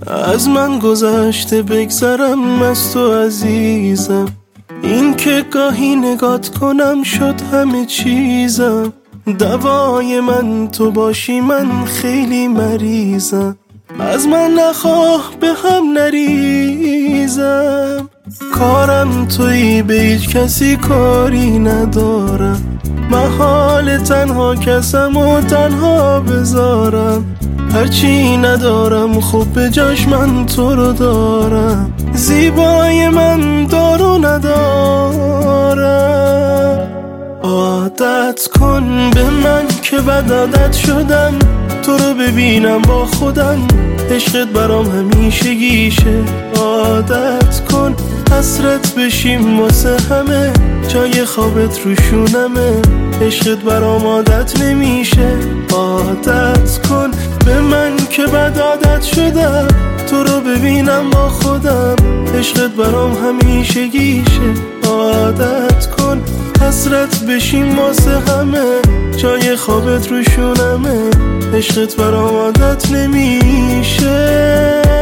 از من گذشته بگذرم از تو عزیزم. این که گاهی نگات کنم شد همه چیزم. دوای من تو باشی من خیلی مریضم. از من نخواه به هم نریزم. کارم تویی به هیچ کسی کاری ندارم. محال تنها کسم و تنها بذارم. هرچی ندارم خب به جاش من تو رو دارم. زیبای من دارو ندارم. عادت کن به من که بد عادت شدم. تو رو ببینم با خودم عشقت برام همیشگیشه. عادت کن حسرت بشیم واسه همه. جای خوابت روشونمه. عشقت برام عادت نمیشه. عادت کن به من که بد عادت شدم. تو رو ببینم با خودم عشقت برام همیشگیشه. عادت کن حسرت بشیم واسه همه. جای خوابت روشونمه. عشقت برام عادت نمیشه.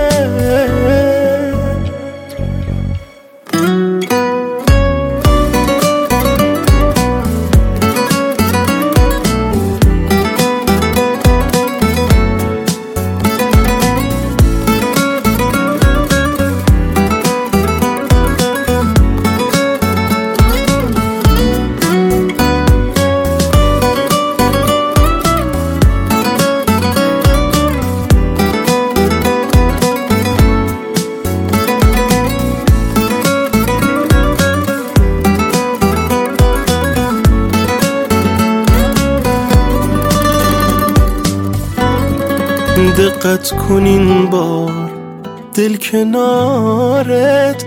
دقت کن این بار دل کنارت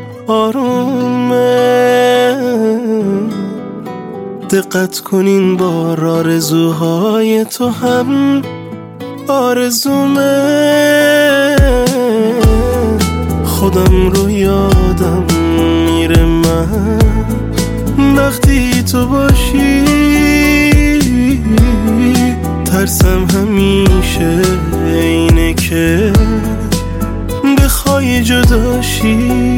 آرومه. دقت کن این بار آرزوهای تو هم آرزومه. خودم رو یادم میره من وقتی تو باشی. ترسم همیشه اینه که بخوای جداشی.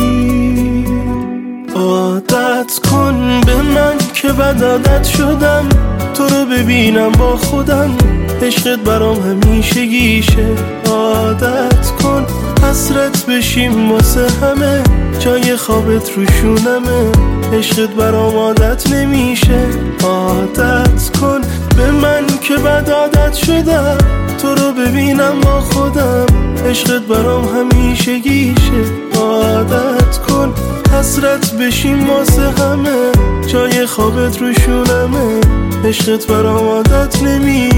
عادت کن به من که بد عادت شدم. تو رو ببینم با خودم عشقت برام همیشگیشه. عادت کن حسرت بشیم واسه همه. جای خوابت روشونمه. عشقت برام عادت نمیشه. عادت کن به من که بد عادت شدم. تو رو ببینم با خودم عشقت برام همیشگیشه. عادت کن حسرت بشیم واسه همه. جای خوابت روشونمه. عشقت برام عادت نمیشه.